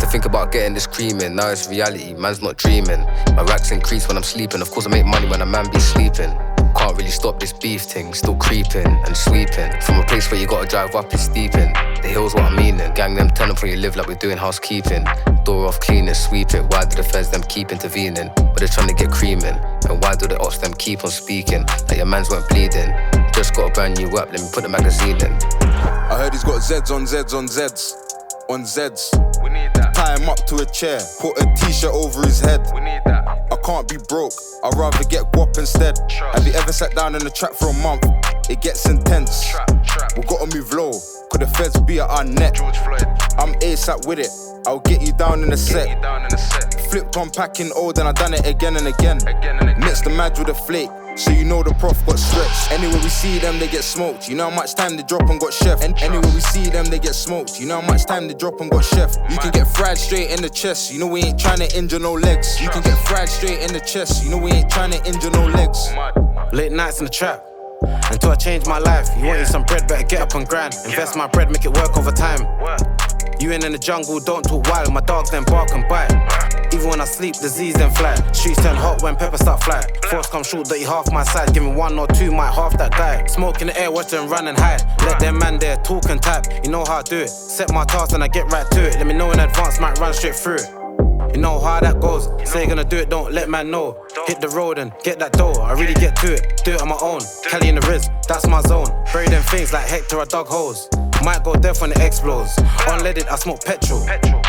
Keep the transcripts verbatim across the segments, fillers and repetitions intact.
think about getting this cream in. Now it's reality, man's not dreaming. My racks increase when I'm sleeping. Of course I make money when a man be sleeping. Can't really stop this beef thing, still creeping and sweeping. From a place where you gotta drive up, it's steeping. The hill's what I'm meaning. Gang them tell them from you live like we're doing housekeeping. Door off, clean it, sweep it. Why do the feds them keep intervening? But they're trying to get creaming. And why do the ops them keep on speaking? Like your mans weren't bleeding. Just got a brand new app, let me put the magazine in. I heard he's got Zeds on Zeds on Zeds. On Zeds. We need that. Tie him up to a chair, put a t-shirt over his head. We need that. I can't be broke, I'd rather get guap instead. Trust. Have you ever sat down in the trap for a month? It gets intense. Trap, trap. We gotta move low, could the feds be at our neck? George Floyd. I'm ASAP with it, I'll get you down in the Get set. you down in the set. Flipped on packing old and I done it again and again. Again and again. Mixed the match with a flake, so you know the prof got stretched. Anywhere we see them, they get smoked. You know how much time they drop and got chef. And anywhere we see them, they get smoked. You know how much time they drop and got chef. You can get fried straight in the chest. You know we ain't trying to injure no legs. You can get fried straight in the chest. You know we ain't trying to injure no legs. Mad. Late nights in the trap, until I change my life. You want you some bread, better get up and grind. Invest my bread, make it work over time. What? You ain't in the jungle, don't talk wild. My dogs then bark and bite. Even when I sleep, disease then fly. Streets turn hot when peppers start fly. Force come short, dirty half my size. Give me one or two, might half that guy. Smoke in the air, watch them run and hide. Let them man there talk and type. You know how I do it. Set my task and I get right to it. Let me know in advance, might run straight through it. You know how that goes. Say you're gonna do it, don't let man know. Hit the road and get that dough. I really get to it, do it on my own. Cali in the Riz, that's my zone. Bury them things like Hector, I dug holes. Might go deaf when it explodes. Unleaded, I smoke petrol. Petrol.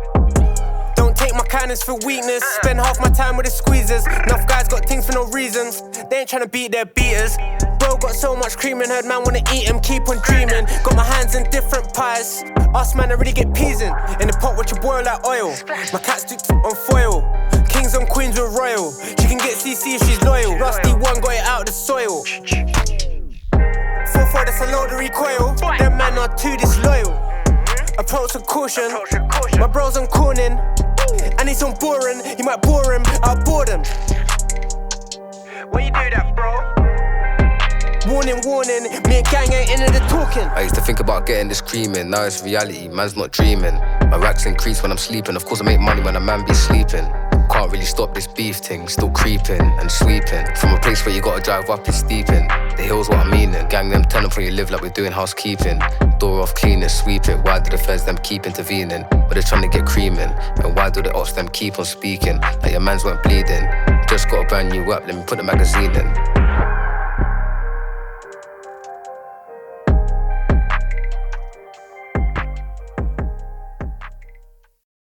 Don't take my kindness for weakness. Spend half my time with the squeezers. Enough guys got things for no reasons. They ain't tryna beat their beaters. Bro got so much cream and heard man wanna eat him, keep on dreaming. Got my hands in different pies. Us man, I really get peas in. In the pot watch you boil like oil. My cat sticks on foil. Kings and queens were royal. She can get C C if she's loyal. Rusty one got it out of the soil. four four, that's a load of recoil. Them men are too disloyal. Approach with caution. My bros on corning. And he's on boring. You might bore him, I'll bore them. When you do that, bro? Warning, warning. Me and gang ain't into the talking. I used to think about getting this cream in. Now it's reality, man's not dreaming. My racks increase when I'm sleeping. Of course I make money when a man be sleeping. Can't really stop this beef thing, still creeping and sweeping. From a place where you gotta drive up, it's steeping. The hill's what I'm meaning. Gang them tell them from you live like we're doing housekeeping. Door off, clean it, sweep it. Why do the feds them keep intervening? But they're trying to get creaming. And why do the ops them keep on speaking? Like your mans weren't bleeding. Just got a brand new app, let me put the magazine in.